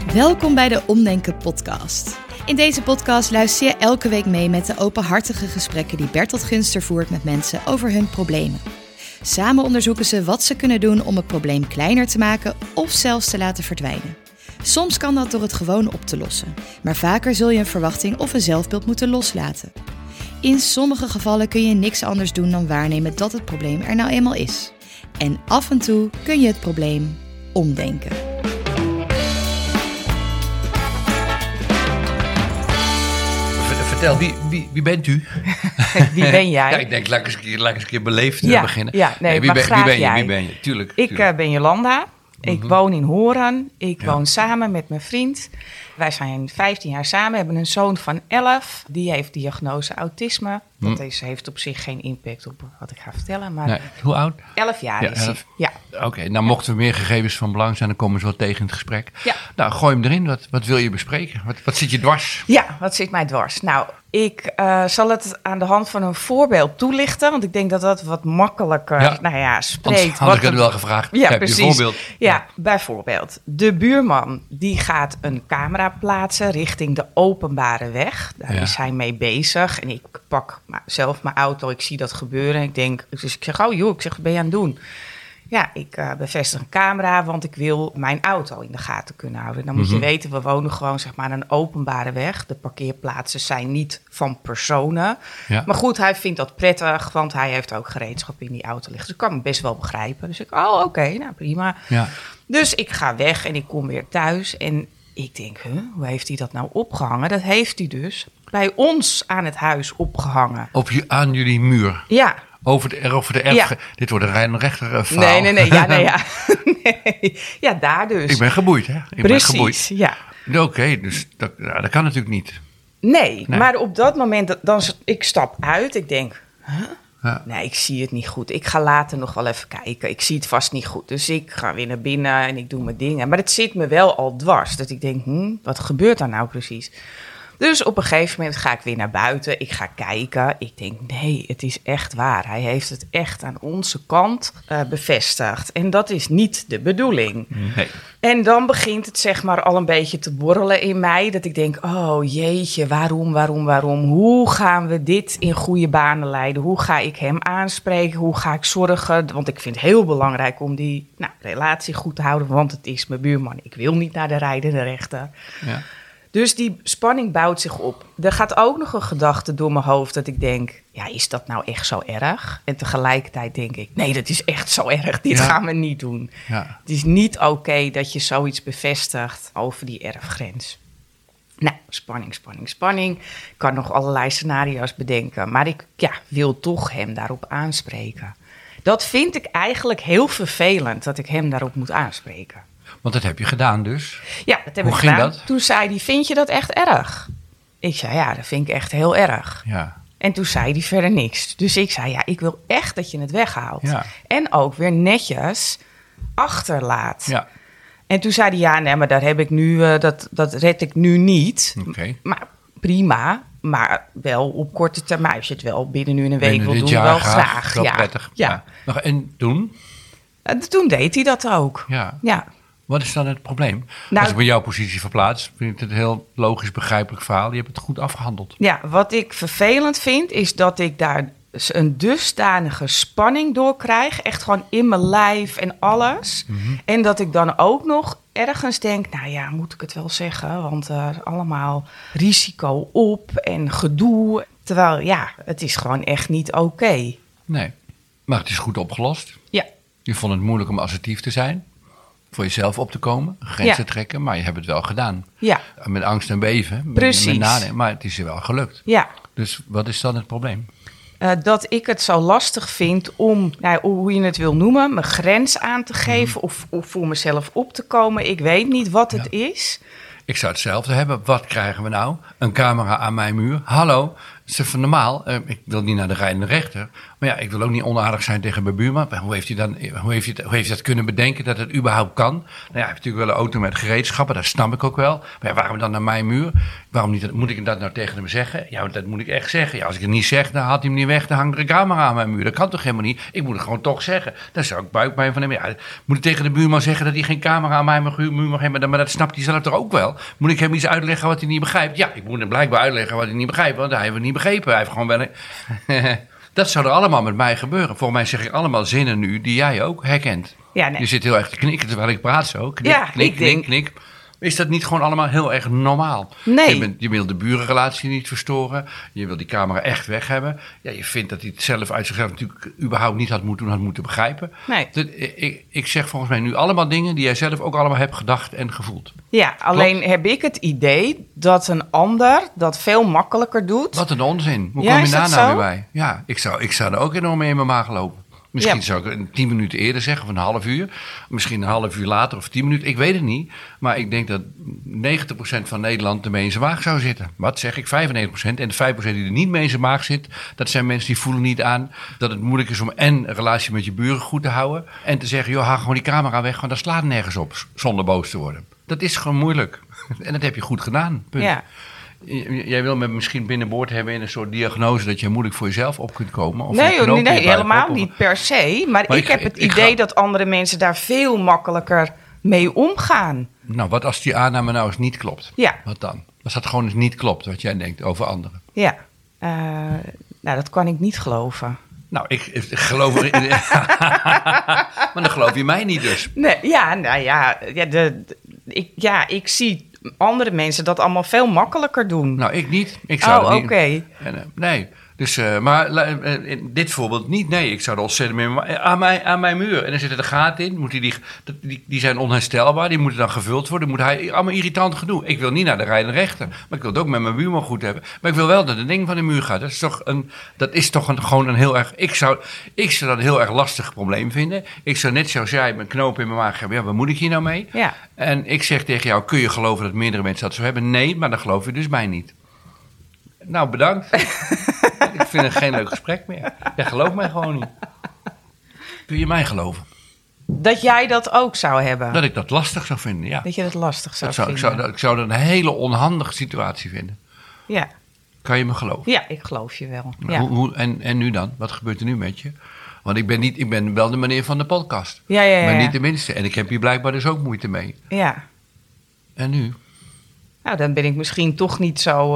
Welkom bij de Omdenken podcast. In deze podcast luister je elke week mee met de openhartige gesprekken die Bertolt Gunster voert met mensen over hun problemen. Samen onderzoeken ze wat ze kunnen doen om het probleem kleiner te maken of zelfs te laten verdwijnen. Soms kan dat door het gewoon op te lossen, maar vaker zul je een verwachting of een zelfbeeld moeten loslaten. In sommige gevallen kun je niks anders doen dan waarnemen dat het probleem er nou eenmaal is. En af en toe kun je het probleem omdenken. Vertel, wie bent u? Wie ben jij? Ja, ik denk, laat eens een keer beleefd beginnen. Ja, nee, wie ben jij. Wie ben je? Tuurlijk. Ik ben Jolanda. Ik woon in Horen. Ik woon samen met mijn vriend. Wij zijn 15 jaar samen. We hebben een zoon van 11. Die heeft diagnose autisme. Dat heeft op zich geen impact op wat ik ga vertellen. Maar Nee, hoe oud? 11 jaar is hij. Ja. Oké, nou mochten er meer gegevens van belang zijn, dan komen ze wel tegen in het gesprek. Ja. Nou, gooi hem erin. Wat wil je bespreken? Wat zit je dwars? Ja, wat zit mij dwars? Nou, ik zal het aan de hand van een voorbeeld toelichten. Want ik denk dat dat wat makkelijker spreekt. Had ik het wel gevraagd. Ja, heb precies. je een voorbeeld? Ja, bijvoorbeeld. De buurman die gaat een camera plaatsen richting de openbare weg. Daar is hij mee bezig. En ik pak zelf mijn auto. Ik zie dat gebeuren. Dus ik zeg, wat ben je aan het doen? Ja, ik bevestig een camera, want ik wil mijn auto in de gaten kunnen houden. Dan moet je weten, we wonen gewoon zeg maar aan een openbare weg. De parkeerplaatsen zijn niet van personen. Ja. Maar goed, hij vindt dat prettig, want hij heeft ook gereedschap in die auto liggen. Dus ik kan hem best wel begrijpen. Dus ik, oké, nou prima. Ja. Dus ik ga weg en ik kom weer thuis en ik denk, hoe heeft hij dat nou opgehangen? Dat heeft hij dus bij ons aan het huis opgehangen. Aan jullie muur? Ja. Over de erf. Ja. Dit wordt een rechter verhaal. Nee. Nee. Ja, daar dus. Ik ben geboeid, hè? Precies, ja. Oké, dus dat kan natuurlijk niet. Nee, maar op dat moment, ik stap uit. Ik denk, Ja. Nee, ik zie het niet goed. Ik ga later nog wel even kijken. Ik zie het vast niet goed. Dus ik ga weer naar binnen en ik doe mijn dingen. Maar het zit me wel al dwars. Dat ik denk, wat gebeurt daar nou precies? Dus op een gegeven moment ga ik weer naar buiten. Ik ga kijken. Ik denk, nee, het is echt waar. Hij heeft het echt aan onze kant bevestigd. En dat is niet de bedoeling. Nee. En dan begint het zeg maar al een beetje te borrelen in mij. Dat ik denk, jeetje, waarom? Hoe gaan we dit in goede banen leiden? Hoe ga ik hem aanspreken? Hoe ga ik zorgen? Want ik vind het heel belangrijk om die relatie goed te houden. Want het is mijn buurman. Ik wil niet naar de rijdende rechter. Ja. Dus die spanning bouwt zich op. Er gaat ook nog een gedachte door mijn hoofd dat ik denk, is dat nou echt zo erg? En tegelijkertijd denk ik, nee, dat is echt zo erg. Dit gaan we niet doen. Ja. Het is niet oké dat je zoiets bevestigt over die erfgrens. Nou, spanning. Ik kan nog allerlei scenario's bedenken. Maar ik wil toch hem daarop aanspreken. Dat vind ik eigenlijk heel vervelend, dat ik hem daarop moet aanspreken. Want dat heb je gedaan dus? Ja, dat heb ik gedaan. Hoe ging dat? Toen zei hij, vind je dat echt erg? Ik zei, dat vind ik echt heel erg. Ja. En toen zei hij verder niks. Dus ik zei, ik wil echt dat je het weghaalt. Ja. En ook weer netjes achterlaat. Ja. En toen zei hij, nee, maar daar heb ik nu, dat red ik nu niet. Okay. Maar prima, maar wel op korte termijn. Als je het wel binnen nu een week wil doen, wel graag. Wel prettig. Ja. En toen? Toen deed hij dat ook. Ja. Wat is dan het probleem? Als ik me jouw positie verplaats, vind ik het een heel logisch, begrijpelijk verhaal. Je hebt het goed afgehandeld. Ja, wat ik vervelend vind, is dat ik daar een dusdanige spanning door krijg. Echt gewoon in mijn lijf en alles. Mm-hmm. En dat ik dan ook nog ergens denk, moet ik het wel zeggen? Want er allemaal risico op en gedoe. Terwijl, het is gewoon echt niet oké. Nee, maar het is goed opgelost. Ja. Je vond het moeilijk om assertief te zijn. Voor jezelf op te komen, grenzen trekken, maar je hebt het wel gedaan. Ja. Met angst en beven. Precies. Met nadenken, maar het is je wel gelukt. Ja. Dus wat is dan het probleem? Dat ik het zo lastig vind om, hoe je het wil noemen, mijn grens aan te geven of voor mezelf op te komen. Ik weet niet wat het is. Ik zou hetzelfde hebben. Wat krijgen we nou? Een camera aan mijn muur. Hallo, Het is even normaal. Ik wil niet naar de rijdende rechter. Maar ja, ik wil ook niet onaardig zijn tegen mijn buurman. Hoe heeft hij dat kunnen bedenken dat het überhaupt kan? Nou ja, hij heeft natuurlijk wel een auto met gereedschappen. Dat snap ik ook wel. Maar ja, waarom dan naar mijn muur? Waarom niet? Moet ik dat nou tegen hem zeggen? Ja, dat moet ik echt zeggen. Ja, als ik het niet zeg, dan haalt hij hem niet weg. Dan hangt er een camera aan mijn muur. Dat kan toch helemaal niet? Ik moet het gewoon toch zeggen. Dan zou ik buikpijn van hem. Ja, moet ik tegen de buurman zeggen dat hij geen camera aan mijn muur mag hebben? Maar dat snapt hij zelf toch ook wel? Moet ik hem iets uitleggen wat hij niet begrijpt? Ja, ik moet hem blijkbaar uitleggen wat hij niet begrijpt. Want hij heeft het niet begrepen. Hij heeft gewoon wel... Dat zou er allemaal met mij gebeuren. Volgens mij zeg ik allemaal zinnen nu die jij ook herkent. Ja, nee. Je zit heel erg te knikken terwijl ik praat zo. Knik. Is dat niet gewoon allemaal heel erg normaal? Nee. Je wil de burenrelatie niet verstoren. Je wil die camera echt weg hebben. Ja, je vindt dat hij het zelf uit zichzelf natuurlijk überhaupt niet had moeten begrijpen. Nee. Ik zeg volgens mij nu allemaal dingen die jij zelf ook allemaal hebt gedacht en gevoeld. Ja, alleen heb ik het idee dat een ander dat veel makkelijker doet. Wat een onzin. Hoe kom je daar nou weer bij? Ja, ik zou er ook enorm mee in mijn maag lopen. Misschien zou ik 10 minuten eerder zeggen, of een half uur. Misschien een half uur later of 10 minuten. Ik weet het niet. Maar ik denk dat 90% van Nederland ermee in zijn maag zou zitten. Wat zeg ik? 95%. En de 5% die er niet mee in zijn maag zit, dat zijn mensen die voelen niet aan dat het moeilijk is om en een relatie met je buren goed te houden. En te zeggen, joh, haal gewoon die camera weg, want dat slaat nergens op zonder boos te worden. Dat is gewoon moeilijk. En dat heb je goed gedaan. Punt. Ja. Jij wil me misschien binnenboord hebben in een soort diagnose dat je moeilijk voor jezelf op kunt komen? Of nee, helemaal niet per se. Maar ik heb het idee dat andere mensen daar veel makkelijker mee omgaan. Nou, wat als die aanname nou eens niet klopt? Ja. Wat dan? Als dat gewoon eens niet klopt, wat jij denkt over anderen? Ja, nou dat kan ik niet geloven. Nou, ik geloof erin. Maar dan geloof je mij niet dus. Nee, ik zie andere mensen dat allemaal veel makkelijker doen. Nou, ik niet. Ik zou niet. Oké. Nee. Dus, maar in dit voorbeeld niet. Nee, ik zou er ontzettend mee aan mijn muur. En dan zitten er gaten in. Die zijn onherstelbaar. Die moeten dan gevuld worden. Allemaal irritant gedoe. Ik wil niet naar de rijdende rechter. Maar ik wil het ook met mijn buurman goed hebben. Maar ik wil wel dat het ding van de muur gaat. Dat is toch gewoon een heel erg... Ik zou dat een heel erg lastig probleem vinden. Ik zou net zoals jij mijn knoop in mijn maag hebben. Ja, wat moet ik hier nou mee? Ja. En ik zeg tegen jou, kun je geloven dat meerdere mensen dat zo hebben? Nee, maar dan geloof je dus mij niet. Nou, bedankt. Ik vind het geen leuk gesprek meer. Jij gelooft mij gewoon niet. Kun je mij geloven? Dat jij dat ook zou hebben? Dat ik dat lastig zou vinden, ja. Dat je dat lastig zou vinden? Ik zou dat een hele onhandige situatie vinden. Ja. Kan je me geloven? Ja, ik geloof je wel. Ja. En nu dan? Wat gebeurt er nu met je? Want ik ben wel de meneer van de podcast. Ja. Maar niet de minste. En ik heb hier blijkbaar dus ook moeite mee. Ja. En nu? Nou, dan ben ik misschien toch niet zo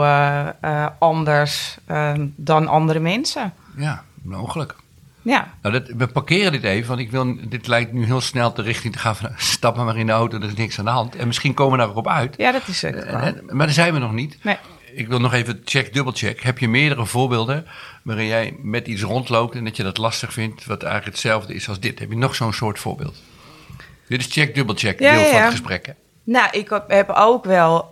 anders dan andere mensen. Ja, mogelijk. Ja. Nou, we parkeren dit even, want dit lijkt nu heel snel de richting te gaan van stap maar in de auto, er is niks aan de hand. En misschien komen we daarop uit. Ja, dat is het. Maar daar zijn we nog niet. Nee. Ik wil nog even dubbelcheck. Heb je meerdere voorbeelden waarin jij met iets rondloopt en dat je dat lastig vindt, wat eigenlijk hetzelfde is als dit? Heb je nog zo'n soort voorbeeld? Dit is dubbelcheck, deel van het gesprek, hè? Nou, ik heb ook wel...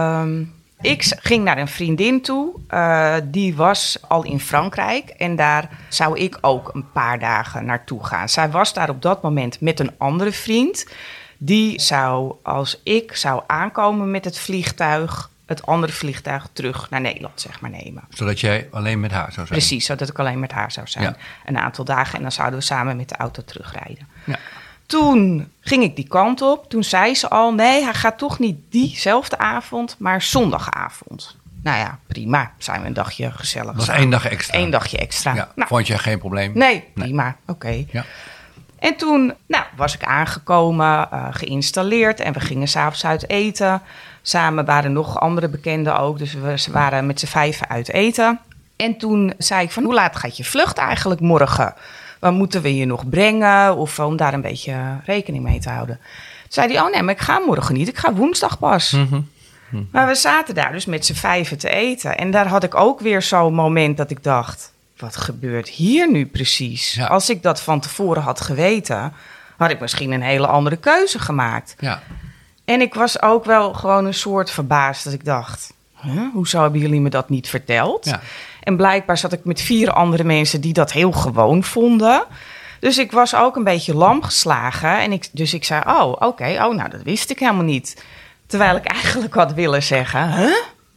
ik ging naar een vriendin toe. Die was al in Frankrijk. En daar zou ik ook een paar dagen naartoe gaan. Zij was daar op dat moment met een andere vriend. Die zou, als ik zou aankomen met het vliegtuig, het andere vliegtuig terug naar Nederland, zeg maar, nemen. Zodat jij alleen met haar zou zijn? Precies, zodat ik alleen met haar zou zijn. Ja. Een aantal dagen en dan zouden we samen met de auto terugrijden. Ja. Toen ging ik die kant op. Toen zei ze al, nee, hij gaat toch niet diezelfde avond, maar zondagavond. Nou ja, prima. Zijn we een dagje gezellig. Dat was 1 dag extra. 1 dagje extra. Ja, vond je geen probleem? Nee, prima. Oké. Ja. En toen was ik aangekomen, geïnstalleerd en we gingen 's avonds uit eten. Samen waren nog andere bekenden ook, dus we waren met z'n 5 uit eten. En toen zei ik van, hoe laat gaat je vlucht eigenlijk morgen? Waar moeten we je nog brengen? Of om daar een beetje rekening mee te houden. Toen zei hij, oh nee, maar ik ga morgen niet. Ik ga woensdag pas. Mm-hmm. Mm-hmm. Maar we zaten daar dus met z'n 5 te eten. En daar had ik ook weer zo'n moment dat ik dacht, wat gebeurt hier nu precies? Ja. Als ik dat van tevoren had geweten, had ik misschien een hele andere keuze gemaakt. Ja. En ik was ook wel gewoon een soort verbaasd dat ik dacht, hoezo hebben jullie me dat niet verteld? Ja. En blijkbaar zat ik met 4 andere mensen die dat heel gewoon vonden. Dus ik was ook een beetje lam geslagen. En ik zei, oké, nou dat wist ik helemaal niet. Terwijl ik eigenlijk had willen zeggen,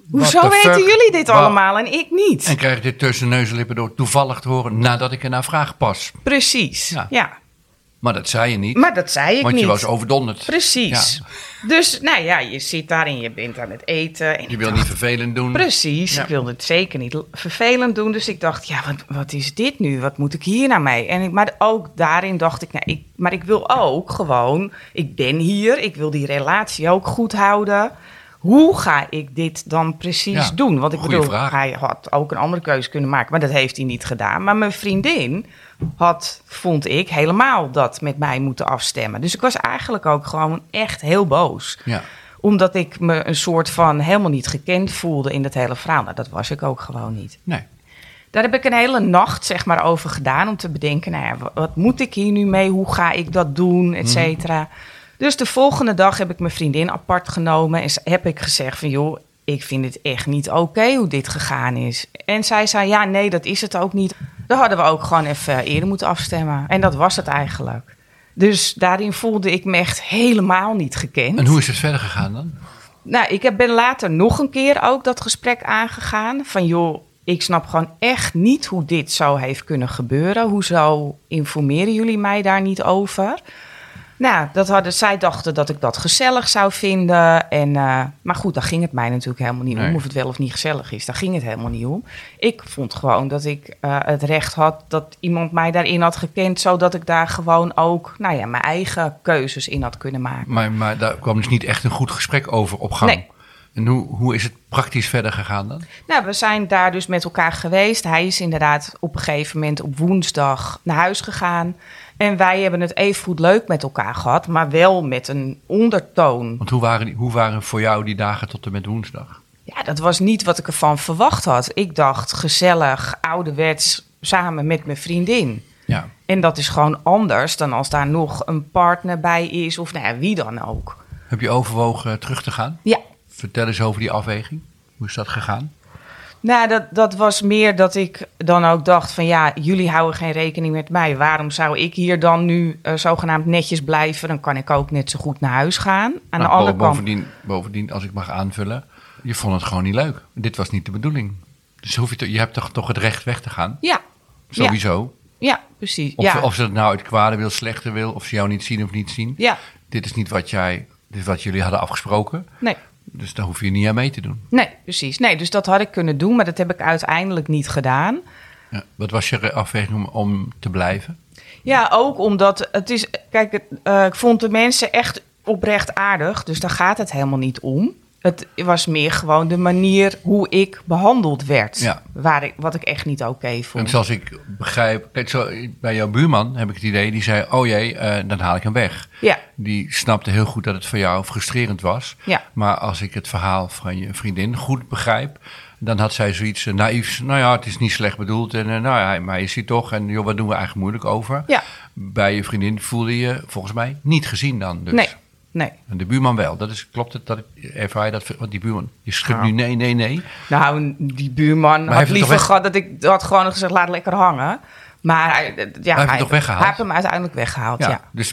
Hoezo What the weten fuck? jullie dit allemaal en ik niet? En krijg ik dit tussen neus en lippen door toevallig te horen nadat ik ernaar vraag pas. Precies, ja. Maar dat zei je niet. Maar dat zei ik want niet. je was overdonderd. Precies. Ja. Dus, nou ja, je zit daar en je bent aan het eten. En Je wil niet vervelend doen. Precies, Ja. ik wilde het zeker niet vervelend doen. Dus ik dacht, ja, wat is dit nu? Wat moet ik hier nou mee? Maar ook daarin dacht ik, nou, maar ik wil ook gewoon... Ik ben hier, ik wil die relatie ook goed houden. Hoe ga ik dit dan precies doen? Want ik goeie bedoel, vraag. hij had ook een andere keuze kunnen maken. Maar dat heeft hij niet gedaan. Maar mijn vriendin had, vond ik, helemaal dat met mij moeten afstemmen. Dus ik was eigenlijk ook gewoon echt heel boos. Ja. Omdat ik me een soort van helemaal niet gekend voelde in dat hele verhaal. Nou, dat was ik ook gewoon niet. Nee. Daar heb ik een hele nacht zeg maar over gedaan om te bedenken, nou ja, wat moet ik hier nu mee? Hoe ga ik dat doen? Et cetera. Dus de volgende dag heb ik mijn vriendin apart genomen en heb ik gezegd van joh, ik vind het echt niet oké hoe dit gegaan is. En zij zei ja, nee, dat is het ook niet. Dan hadden we ook gewoon even eerder moeten afstemmen. En dat was het eigenlijk. Dus daarin voelde ik me echt helemaal niet gekend. En hoe is het verder gegaan dan? Nou, ik ben later nog een keer ook dat gesprek aangegaan. Van joh, ik snap gewoon echt niet hoe dit zo heeft kunnen gebeuren. Hoezo informeren jullie mij daar niet over? Nou, zij dachten dat ik dat gezellig zou vinden. Maar goed, daar ging het mij natuurlijk helemaal niet om. Of het wel of niet gezellig is, daar ging het helemaal niet om. Ik vond gewoon dat ik het recht had dat iemand mij daarin had gekend, zodat ik daar gewoon ook mijn eigen keuzes in had kunnen maken. Maar daar kwam dus niet echt een goed gesprek over op gang. Nee. En hoe is het praktisch verder gegaan dan? Nou, we zijn daar dus met elkaar geweest. Hij is inderdaad op een gegeven moment op woensdag naar huis gegaan. En wij hebben het even goed leuk met elkaar gehad, maar wel met een ondertoon. Want hoe waren voor jou die dagen tot en met woensdag? Ja, dat was niet wat ik ervan verwacht had. Ik dacht gezellig, ouderwets, samen met mijn vriendin. Ja. En dat is gewoon anders dan als daar nog een partner bij is of wie dan ook. Heb je overwogen terug te gaan? Ja. Vertel eens over die afweging. Hoe is dat gegaan? Nou, dat was meer dat ik dan ook dacht van ja, jullie houden geen rekening met mij. Waarom zou ik hier dan nu zogenaamd netjes blijven? Dan kan ik ook net zo goed naar huis gaan. Aan de andere kant... Bovendien, als ik mag aanvullen, je vond het gewoon niet leuk. Dit was niet de bedoeling. Dus je hebt toch het recht weg te gaan? Ja. Sowieso. Ja, precies. Of ze het nou uit kwade wil, slechter wil, of ze jou niet zien of niet zien. Ja. Dit is niet wat jullie hadden afgesproken. Nee. Dus daar hoef je niet aan mee te doen. Nee, precies. Nee, dus dat had ik kunnen doen, maar dat heb ik uiteindelijk niet gedaan. Ja, wat was je afweging om te blijven? Ja, ook omdat het is... Kijk, ik vond de mensen echt oprecht aardig, dus daar gaat het helemaal niet om. Het was meer gewoon de manier hoe ik behandeld werd. Ja. Wat ik echt niet oké vond. En zoals ik begrijp... Kijk, bij jouw buurman heb ik het idee... die zei, oh jee, dan haal ik hem weg. Ja. Die snapte heel goed dat het voor jou frustrerend was. Ja. Maar als ik het verhaal van je vriendin goed begrijp... dan had zij zoiets naïefs. Nou ja, het is niet slecht bedoeld. En maar is hij toch? En joh, wat doen we eigenlijk moeilijk over? Ja. Bij je vriendin voelde je volgens mij niet gezien dan. Dus. Nee. En de buurman wel. Klopt het dat ervaar je dat? Want die buurman, je schudt nu nee. Nou, die buurman had liever gehad dat ik had gewoon gezegd, laat lekker hangen. Maar hij heeft hem toch weggehaald? Hij heeft hem uiteindelijk weggehaald, ja. Dus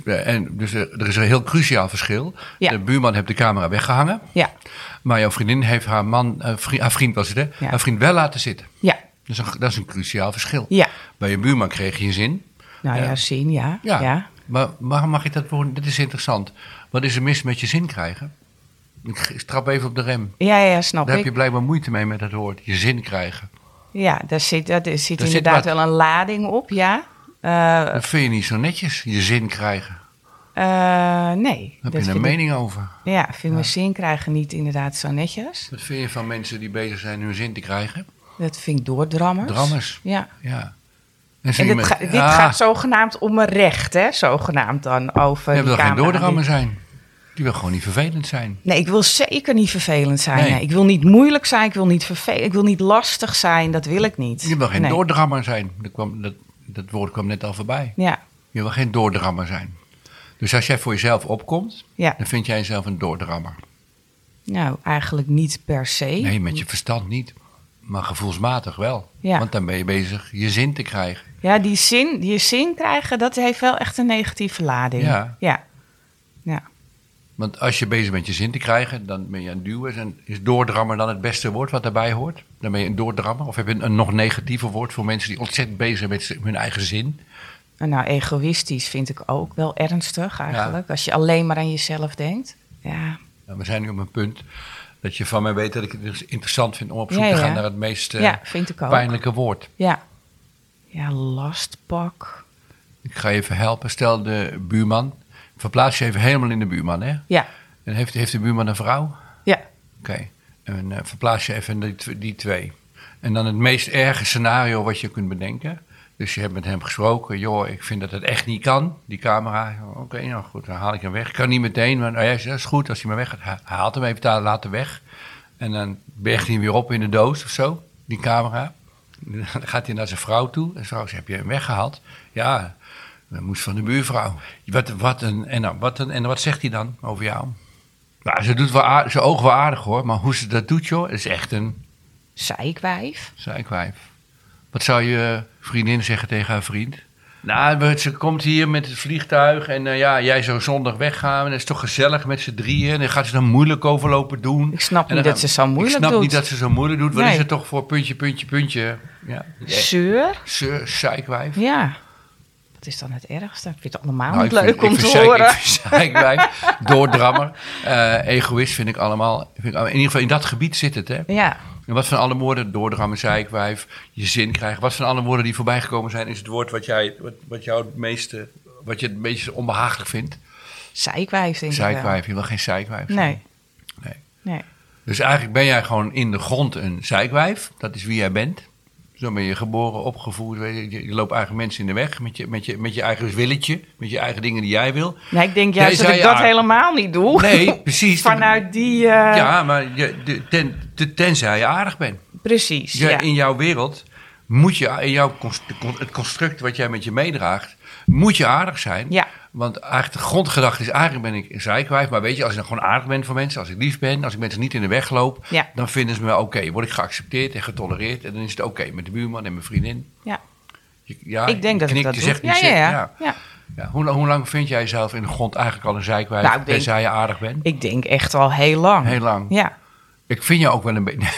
er is een heel cruciaal verschil. Ja. De buurman heeft de camera weggehangen. Ja. Maar jouw vriendin heeft haar vriend was het hè? Ja. Haar vriend wel laten zitten. Ja. Dat is een cruciaal verschil. Ja. Bij je buurman kreeg je zin. Nou ja, zin, ja. Ja. Maar waarom mag ik dat woorden? Dit is interessant. Wat is er mis met je zin krijgen? Ik trap even op de rem. Ja, snap Daar ik. heb je blijkbaar moeite mee met het woord. Je zin krijgen. Ja, daar zit inderdaad wel een lading op, ja. Dat vind je niet zo netjes, je zin krijgen. Nee. Daar heb je een mening over. Ja, vind mijn zin krijgen niet inderdaad zo netjes. Wat vind je van mensen die bezig zijn hun zin te krijgen? Dat vind ik doordrammers. Drammers? Ja. En dit gaat zogenaamd om een recht, hè? Zogenaamd dan over. Je wil geen doordrammer die... zijn. Die wil gewoon niet vervelend zijn. Nee, ik wil zeker niet vervelend zijn. Nee. Nee. Ik wil niet moeilijk zijn, ik wil niet vervelend, ik wil niet lastig zijn, dat wil ik niet. Je wil geen doordrammer zijn. Dat woord kwam net al voorbij. Ja. Je wil geen doordrammer zijn. Dus als jij voor jezelf opkomt, Ja. dan vind jij jezelf een doordrammer. Nou, eigenlijk niet per se. Nee, met je verstand niet. Maar gevoelsmatig wel. Ja. Want dan ben je bezig je zin te krijgen. Ja, die zin krijgen, dat heeft wel echt een negatieve lading. Ja. Ja. Want als je bezig bent je zin te krijgen, dan ben je aan het duwen. En is doordrammer dan het beste woord wat daarbij hoort? Dan ben je een doordrammer? Of heb je een nog negatiever woord voor mensen die ontzettend bezig zijn met hun eigen zin? Nou, egoïstisch vind ik ook wel ernstig eigenlijk. Ja. Als je alleen maar aan jezelf denkt. Ja. Nou, we zijn nu op een punt dat je van mij weet dat ik het dus interessant vind om op zoek te gaan naar het meest pijnlijke woord. Ja. Ja, lastpak. Ik ga je even helpen. Stel de buurman. Verplaats je even helemaal in de buurman, hè? Ja. En heeft de buurman een vrouw? Ja. Oké. En verplaats je even die twee. En dan het meest erge scenario wat je kunt bedenken. Dus je hebt met hem gesproken. Joh, ik vind dat het echt niet kan, die camera. Oké, nou goed, dan haal ik hem weg. Ik kan niet meteen, maar nou ja, dat is goed als hij maar weg gaat. Hij haalt hem even later weg. En dan bergt hij hem weer op in de doos of zo, die camera. Dan gaat hij naar zijn vrouw toe. En vrouw zegt, heb je hem weggehaald? Ja, dat moest van de buurvrouw. En wat zegt hij dan over jou? Nou, ze doet wel zijn ogen wel aardig hoor, maar hoe ze dat doet joh, is echt een... Zeikwijf. Wat zou je vriendin zeggen tegen haar vriend? Nou, ze komt hier met het vliegtuig en jij zou zondag weggaan. En dat is toch gezellig met z'n drieën. En dan gaat ze dan moeilijk overlopen doen. Ik snap niet dat ze zo moeilijk doet. Ik snap niet dat ze zo moeilijk doet. Wat is het toch voor puntje? Ja. Zeur, zeikwijf. Ja. Wat is dan het ergste? Ik vind het allemaal niet leuk om te horen. Ik vind zeikwijf, doordrammer, egoïst vind ik allemaal. In ieder geval in dat gebied zit het, hè? Ja. En wat van alle woorden, doordrammen, zeikwijf, je zin krijgen. Wat van alle woorden die voorbij gekomen zijn, is het woord wat je het meest onbehagelijk vindt? Zeikwijf, denk ik Zeikwijf, je wil geen zeikwijf zijn. Nee. Dus eigenlijk ben jij gewoon in de grond een zeikwijf. Dat is wie jij bent. Zo ben je geboren, opgevoed. Je loopt eigen mensen in de weg met je eigen willetje. Met je eigen dingen die jij wil. Nee, ik denk juist dat ik dat helemaal niet doe. Nee, precies. Vanuit die... Ja, maar tenzij je aardig bent. Precies, In jouw wereld moet je, het construct wat jij met je meedraagt, moet je aardig zijn. Ja. Want eigenlijk de grondgedachte is, eigenlijk ben ik een zeikwijf. Maar weet je, als ik dan gewoon aardig ben voor mensen, als ik lief ben, als ik mensen niet in de weg loop, dan vinden ze me oké. Word ik geaccepteerd en getolereerd en dan is het oké met de buurman en mijn vriendin. Ja, ik denk dat ik dat doe. Ja. Hoe lang vind jij jezelf in de grond eigenlijk al een zeikwijf, tenzij je aardig bent? Ik denk echt al heel lang. Heel lang? Ja. Ik vind jou ook wel een beetje...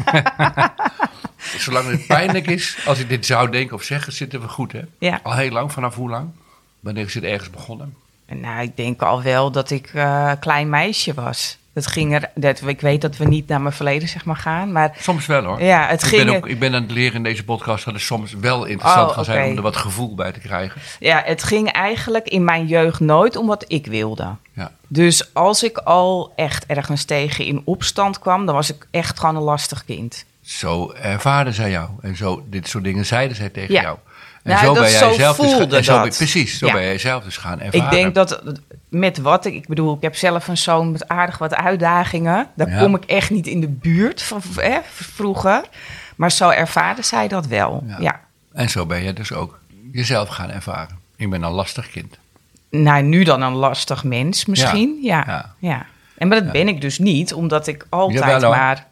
Zolang het pijnlijk is, als ik dit zou denken of zeggen, zitten we goed, hè? Ja. Al heel lang, vanaf hoe lang? Wanneer is het ergens begonnen? Nou, ik denk al wel dat ik klein meisje was. Ik weet dat we niet naar mijn verleden gaan, maar... Soms wel, hoor. Ja, ik ben aan het leren in deze podcast dat het soms wel interessant kan zijn om er wat gevoel bij te krijgen. Ja, het ging eigenlijk in mijn jeugd nooit om wat ik wilde. Ja. Dus als ik al echt ergens tegen in opstand kwam, dan was ik echt gewoon een lastig kind. Zo ervaarden zij jou. En zo, dit soort dingen zeiden zij tegen jou. En nou, zo ben jij zelf ben jij zelf dus gaan ervaren. Ik denk dat met wat ik bedoel, ik heb zelf een zoon met aardig wat uitdagingen. Daar kom ik echt niet in de buurt van vroeger. Maar zo ervaarden zij dat wel. Ja. En zo ben je dus ook jezelf gaan ervaren. Ik ben een lastig kind. Nou, nu dan een lastig mens misschien. Ja. En maar dat ben ik dus niet, omdat ik altijd maar...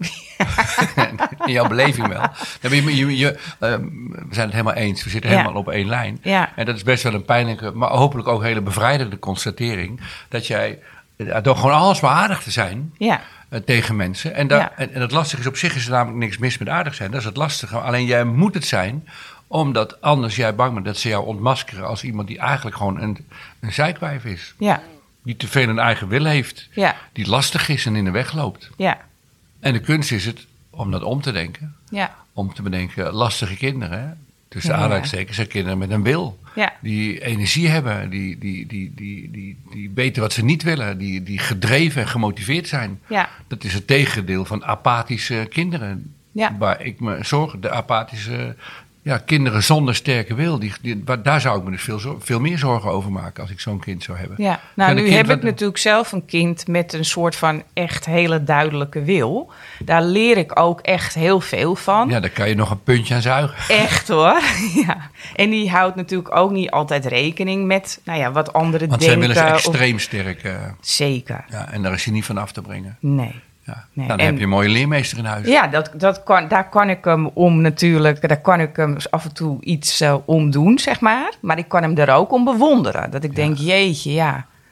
In jouw beleving wel. We zijn het helemaal eens. We zitten helemaal op één lijn. Ja. En dat is best wel een pijnlijke, maar hopelijk ook hele bevrijdende constatering. Dat jij, door gewoon alles maar aardig te zijn tegen mensen. En het lastige is, op zich is er namelijk niks mis met aardig zijn. Dat is het lastige. Alleen jij moet het zijn, omdat anders jij bang bent dat ze jou ontmaskeren als iemand die eigenlijk gewoon een zeikwijf is. Ja. Die te veel een eigen wil heeft. Ja. Die lastig is en in de weg loopt. Ja. En de kunst is het om dat om te denken. Ja. Om te bedenken, lastige kinderen. Hè? Tussen aanhalingstekens zijn kinderen met een wil. Ja. Die energie hebben. Die weten wat ze niet willen. Die gedreven en gemotiveerd zijn. Ja. Dat is het tegendeel van apathische kinderen. Ja. Waar ik me zorg, de apathische kinderen zonder sterke wil. Daar zou ik me dus veel meer zorgen over maken als ik zo'n kind zou hebben. Ja, nou nu heb ik natuurlijk zelf een kind met een soort van echt hele duidelijke wil. Daar leer ik ook echt heel veel van. Ja, daar kan je nog een puntje aan zuigen. Echt hoor, ja. En die houdt natuurlijk ook niet altijd rekening met wat anderen denken. Want zij willen extreem sterk. Zeker. Ja, en daar is hij niet van af te brengen. Nee. Ja. Nou, dan heb je een mooie leermeester in huis. Ja, daar kan ik hem daar kan ik hem af en toe iets om doen, zeg maar. Maar ik kan hem er ook om bewonderen. Dat ik denk, jeetje,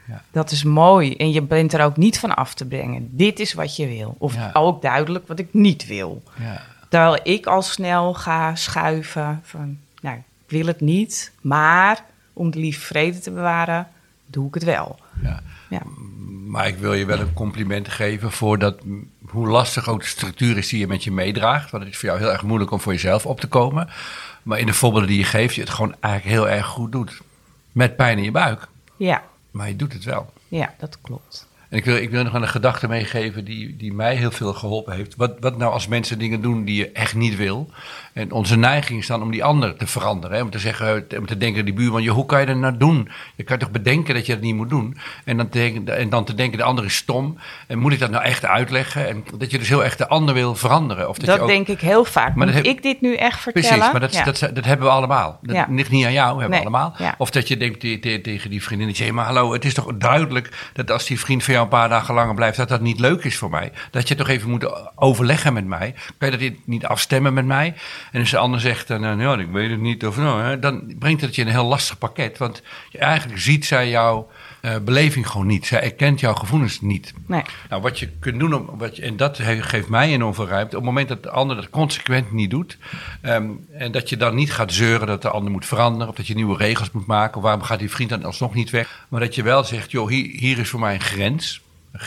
Ja. Dat is mooi. En je bent er ook niet van af te brengen. Dit is wat je wil. Of ook duidelijk wat ik niet wil. Ja. Terwijl ik al snel ga schuiven van, nou, ik wil het niet. Maar om de lieve vrede te bewaren, doe ik het wel. Ja. Ja. Maar ik wil je wel een compliment geven voor dat, hoe lastig ook de structuur is die je met je meedraagt. Want het is voor jou heel erg moeilijk om voor jezelf op te komen. Maar in de voorbeelden die je geeft, je het gewoon eigenlijk heel erg goed doet. Met pijn in je buik. Ja, Maar je doet het wel. ja, dat klopt. En ik wil nog een gedachte meegeven die mij heel veel geholpen heeft. Wat nou als mensen dingen doen die je echt niet wil? En onze neiging is dan om die ander te veranderen. Hè? Om te zeggen, om te denken, die buurman, hoe kan je dat nou doen? Je kan toch bedenken dat je dat niet moet doen? En dan te denken, de ander is stom. En moet ik dat nou echt uitleggen? En dat je dus heel erg de ander wil veranderen. Of Dat je ook, denk ik heel vaak. Maar Moet ik dit nu echt vertellen? Precies, maar dat hebben we allemaal. Dat ligt niet aan jou, hebben we allemaal. Ja. Of dat je denkt tegen die vriendin, dat je maar hallo, het is toch duidelijk dat als die vriend van jou een paar dagen langer blijft, dat dat niet leuk is voor mij. Dat je toch even moet overleggen met mij. Kan je dat niet afstemmen met mij? En als de ander zegt, ja, ik weet het niet. Of, nou, dan brengt het je in een heel lastig pakket. Want eigenlijk ziet zij jouw beleving gewoon niet. Zij erkent jouw gevoelens niet. Nee. Nou, wat je kunt doen, en dat geeft mij enorm veel ruimte. Op het moment dat de ander dat consequent niet doet, en dat je dan niet gaat zeuren dat de ander moet veranderen, of dat je nieuwe regels moet maken, of waarom gaat die vriend dan alsnog niet weg. Maar dat je wel zegt, joh, hier is voor mij een grens.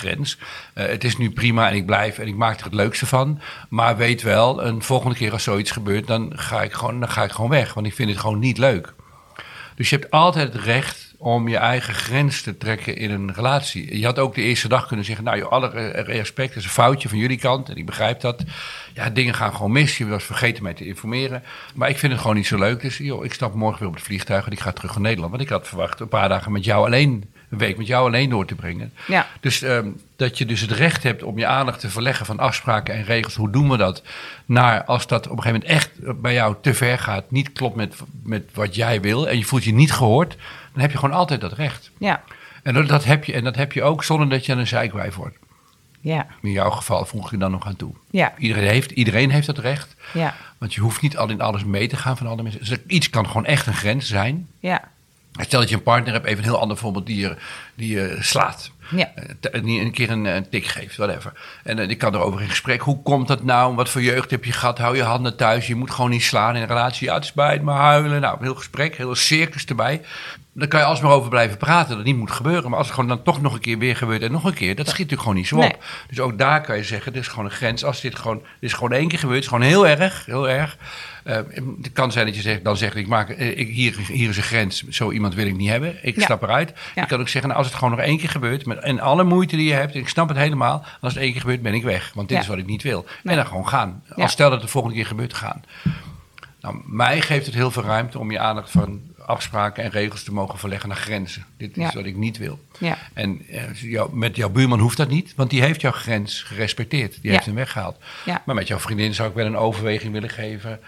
Het is nu prima en ik blijf en ik maak er het leukste van. Maar weet wel, een volgende keer als zoiets gebeurt, dan ga ik gewoon weg. Want ik vind het gewoon niet leuk. Dus je hebt altijd het recht om je eigen grens te trekken in een relatie. Je had ook de eerste dag kunnen zeggen, nou, alle respect, is een foutje van jullie kant. En ik begrijp dat. Ja, dingen gaan gewoon mis. Je was vergeten mij te informeren. Maar ik vind het gewoon niet zo leuk. Dus joh, ik stap morgen weer op het vliegtuig en ik ga terug naar Nederland. Want ik had verwacht een paar dagen met jou alleen, een week met jou alleen door te brengen. Ja. Dus dat je dus het recht hebt om je aandacht te verleggen van afspraken en regels. Hoe doen we dat? Naar als dat op een gegeven moment echt bij jou te ver gaat, niet klopt met wat jij wil en je voelt je niet gehoord, dan heb je gewoon altijd dat recht. Ja. En dat heb je ook zonder dat je aan een zeikwijf wordt. Ja. In jouw geval voeg je dan nog aan toe. Ja. Iedereen heeft dat recht. Ja. Want je hoeft niet al in alles mee te gaan van andere mensen. Dus iets kan gewoon echt een grens zijn. Ja. Stel dat je een partner hebt, even een heel ander voorbeeld, die je slaat. Ja. Een keer een tik geeft, whatever. En die kan erover in gesprek. Hoe komt dat nou? Wat voor jeugd heb je gehad? Hou je handen thuis. Je moet gewoon niet slaan in een relatie. Ja, het is bij het maar huilen. Nou, een heel gesprek, heel circus erbij. Dan kan je alsmaar over blijven praten. Dat niet moet gebeuren. Maar als het gewoon dan toch nog een keer weer gebeurt en nog een keer, dat schiet natuurlijk gewoon niet zo op. Nee. Dus ook daar kan je zeggen, dit is gewoon een grens. Als dit is gewoon 1 keer gebeurd, het is gewoon heel erg. Het kan zijn dat je zegt, hier is een grens. Zo iemand wil ik niet hebben. Ik stap eruit. Ja. Je kan ook zeggen, nou, als het gewoon nog 1 keer gebeurt, en alle moeite die je hebt, ik snap het helemaal. Als het 1 keer gebeurt, ben ik weg. Want dit is wat ik niet wil. En dan gewoon gaan. Als stel dat het de volgende keer gebeurt, gaan. Nou, mij geeft het heel veel ruimte om je aandacht van afspraken en regels te mogen verleggen naar grenzen. Dit is wat ik niet wil. Ja. En met jouw buurman hoeft dat niet, want die heeft jouw grens gerespecteerd. Die heeft hem weggehaald. Ja. Maar met jouw vriendin zou ik wel een overweging willen geven.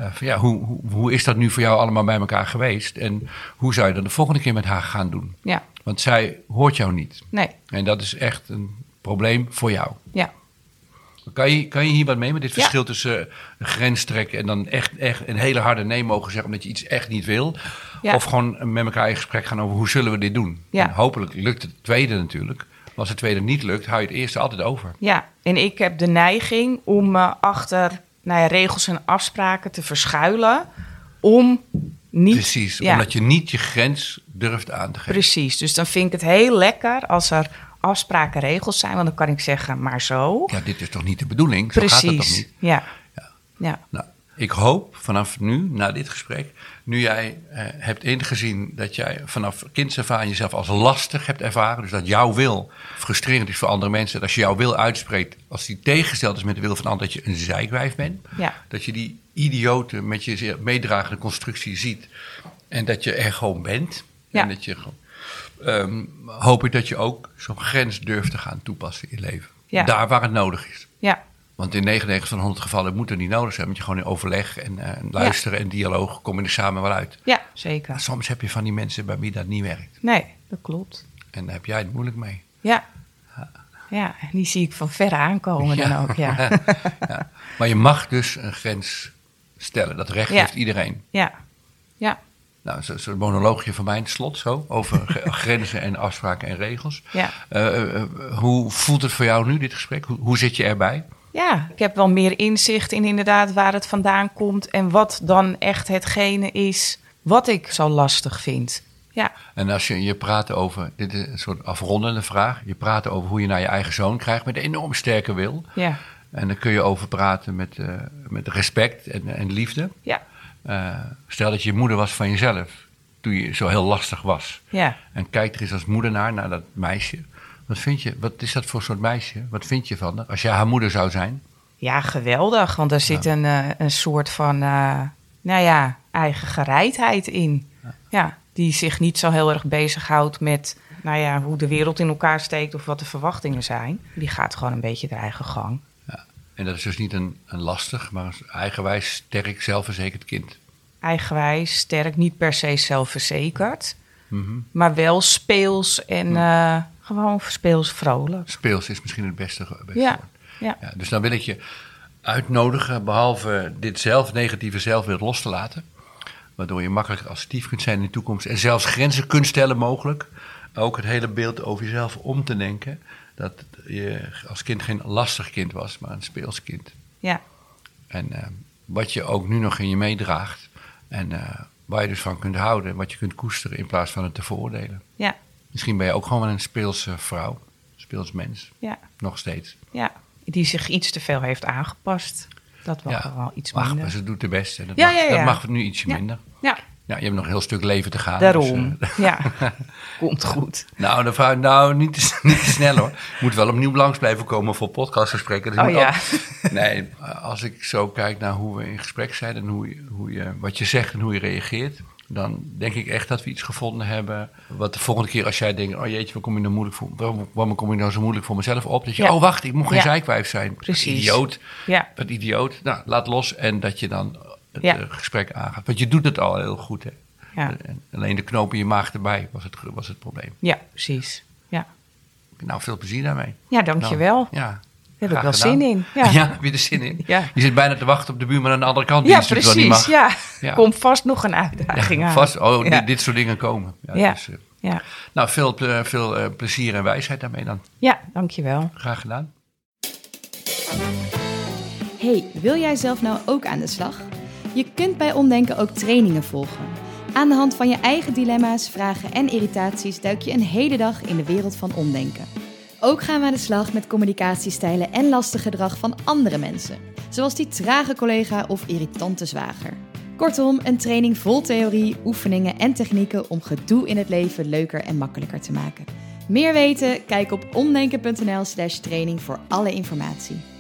Hoe is dat nu voor jou allemaal bij elkaar geweest? En hoe zou je dat de volgende keer met haar gaan doen? Ja. Want zij hoort jou niet. Nee. En dat is echt een probleem voor jou. Ja. Kan je hier wat mee met dit verschil tussen een grens trekken en dan echt een hele harde nee mogen zeggen omdat je iets echt niet wil? Ja. Of gewoon met elkaar in gesprek gaan over hoe zullen we dit doen? Ja. En hopelijk lukt het tweede natuurlijk. Maar als het tweede niet lukt, hou je het eerste altijd over. Ja, en ik heb de neiging om me achter regels en afspraken te verschuilen om niet... Precies, omdat je niet je grens durft aan te geven. Precies, dus dan vind ik het heel lekker als er afspraken, regels zijn, want dan kan ik zeggen, maar zo. Ja, dit is toch niet de bedoeling? Precies. Zo gaat het toch niet? Ja. Nou, ik hoop vanaf nu, na dit gesprek, nu jij hebt ingezien dat jij vanaf kinds af aan jezelf als lastig hebt ervaren, dus dat jouw wil frustrerend is voor andere mensen, dat als je jouw wil uitspreekt, als die tegengesteld is met de wil van anderen, dat je een zeikwijf bent, dat je die idiote met je meedragende constructie ziet en dat je er gewoon bent. Ja. En dat je gewoon... hoop ik dat je ook zo'n grens durft te gaan toepassen in je leven. Ja. Daar waar het nodig is. Ja. Want in 99 van 100 gevallen moet het niet nodig zijn. Want je gewoon in overleg en luisteren en dialoog kom je er samen wel uit. Ja, zeker. Maar soms heb je van die mensen bij wie dat niet werkt. Nee, dat klopt. En daar heb jij het moeilijk mee. Ja. Ja, en die zie ik van ver aankomen dan ook. Ja. Ja. Maar je mag dus een grens stellen. Dat recht heeft iedereen. Ja. Ja. Nou, zo'n monoloogje van mijn slot zo, over grenzen en afspraken en regels. Ja. Hoe voelt het voor jou nu, dit gesprek? Hoe zit je erbij? Ja, ik heb wel meer inzicht in inderdaad waar het vandaan komt en wat dan echt hetgene is wat ik zo lastig vind. Ja. En als je praat over, dit is een soort afrondende vraag, je praat over hoe je naar je eigen zoon krijgt met een enorm sterke wil. Ja. En dan kun je over praten met respect en liefde. Ja. Stel dat je moeder was van jezelf, toen je zo heel lastig was. Ja. En kijk er eens als moeder naar dat meisje. Wat vind je? Wat is dat voor soort meisje? Wat vind je van haar? Als jij haar moeder zou zijn? Ja, geweldig. Want er zit een soort van, eigen gereidheid in. Ja, die zich niet zo heel erg bezighoudt met, hoe de wereld in elkaar steekt of wat de verwachtingen zijn. Die gaat gewoon een beetje de eigen gang. Ja. En dat is dus niet een lastig, maar een eigenwijs, sterk, zelfverzekerd kind. Eigenwijs, sterk, niet per se zelfverzekerd. Mm-hmm. Maar wel speels en gewoon speels vrolijk. Speels is misschien het beste woord. Ja. Ja, dus dan wil ik je uitnodigen, behalve dit negatieve zelfbeeld los te laten, waardoor je makkelijker assertief kunt zijn in de toekomst en zelfs grenzen kunt stellen mogelijk, ook het hele beeld over jezelf om te denken, dat je als kind geen lastig kind was, maar een speels kind. Ja. En wat je ook nu nog in je meedraagt en waar je dus van kunt houden, wat je kunt koesteren in plaats van het te veroordelen. Ja. Misschien ben je ook gewoon wel een speelse vrouw, speels mens, nog steeds. Ja, die zich iets te veel heeft aangepast. Dat mag wel iets minder. Maar ze doet de beste. En dat mag nu ietsje minder. Ja. Ja, je hebt nog een heel stuk leven te gaan. Daarom, dus, komt goed. Niet te snel hoor. Je moet wel opnieuw langs blijven komen voor podcastgesprekken. Dus nee, als ik zo kijk naar hoe we in gesprek zijn en wat je zegt en hoe je reageert, dan denk ik echt dat we iets gevonden hebben. Wat de volgende keer als jij denkt, oh jeetje, waarom kom ik nou zo moeilijk voor mezelf op? Dat je, oh wacht, ik moet geen zeikwijf zijn. Precies. Idioot. Ja. Wat idioot. Nou, laat los en dat je dan het gesprek aangaat. Want je doet het al heel goed, hè. Ja. Alleen de knoop in je maag erbij was het probleem. Ja, precies. Ja. Nou, veel plezier daarmee. Ja, dankjewel. Ja. Daar heb ik wel zin in. Ja. Heb je er zin in? Ja. Je zit bijna te wachten op de buurman aan de andere kant. Ja, precies. Ja. Komt vast nog een uitdaging aan. Vast. Dit soort dingen komen. Dus, nou, veel plezier en wijsheid daarmee dan. Ja, dankjewel. Graag gedaan. Hey, wil jij zelf nou ook aan de slag? Je kunt bij Omdenken ook trainingen volgen. Aan de hand van je eigen dilemma's, vragen en irritaties duik je een hele dag in de wereld van omdenken. Ook gaan we aan de slag met communicatiestijlen en lastig gedrag van andere mensen. Zoals die trage collega of irritante zwager. Kortom, een training vol theorie, oefeningen en technieken om gedoe in het leven leuker en makkelijker te maken. Meer weten? Kijk op omdenken.nl/training voor alle informatie.